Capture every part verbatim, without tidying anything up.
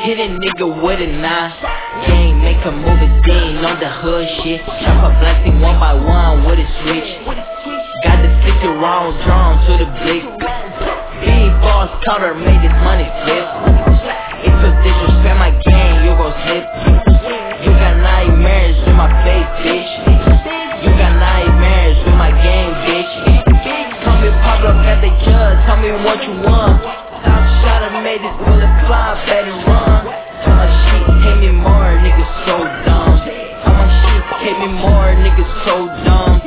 Hit a nigga with a nine. Gang, make a move again on the hood shit. Chop a blasting one by one with a switch. Got the fifty rounds drawn to the blick. Big boss counter made this money flip. If you disrespect my gang, you gon' slip. You got nightmares with my face, bitch. You got nightmares with my game, bitch. Tell me pop up at the judge, tell me what you want. Stop shot, I made this bullet fly, better run. Tell my shit, hate me more, niggas so dumb. Tell my shit, hate me more, niggas so dumb.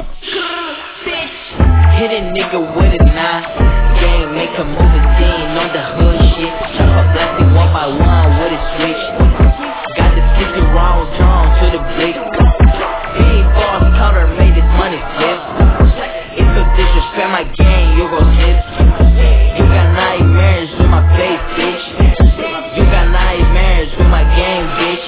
Hit a nigga with a nine. Gang, make a move again on the hood shit. Chop a blasting one by one with a switch. Got the fifty rounds drawn to the blick. Big boss counter made this money flip. If you disrespect my gang, you gon' slip. You got nightmares with my face, bitch. You got nightmares with my gang, bitch.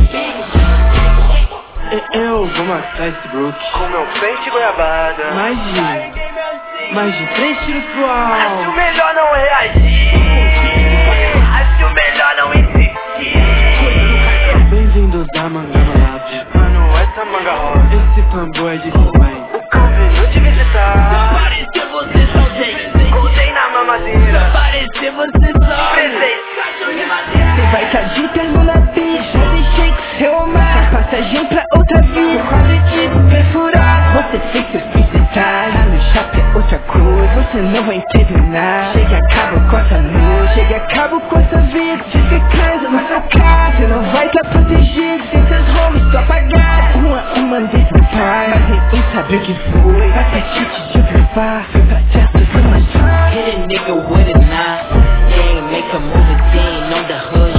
Eu vou matar esse Brook com meu pente goiabada. Mais de, mais de três tiros pro Acho alto. melhor não reagir. Acho melhor não insistir. Bem-vindos a Manga Lab. Mano, essa manga rosa. Esse tambor é de mãe. O cão veio te visitar. Parecer você só tem. Contei na mamadeira. Parecer você só Presente. Cê vai tá de terno na pista. Deixei que seu amar passagem pra outra vida. Quase te perfurar. Você fez seus visitar. No chapa é outra coisa. Você não vai entender nada. Chega, acaba com essa luz. Chega, acaba com essa vida. Se você casa na sua casa, você não vai tá protegido. Sem seus homens tô apagado. Uma a uma desse pai. Mas ninguém sabe o que foi. Vai ter chute de observar. Foi pra certo, foi mais fácil. Hit a nigga with a nine. Gang, make a move again on the hood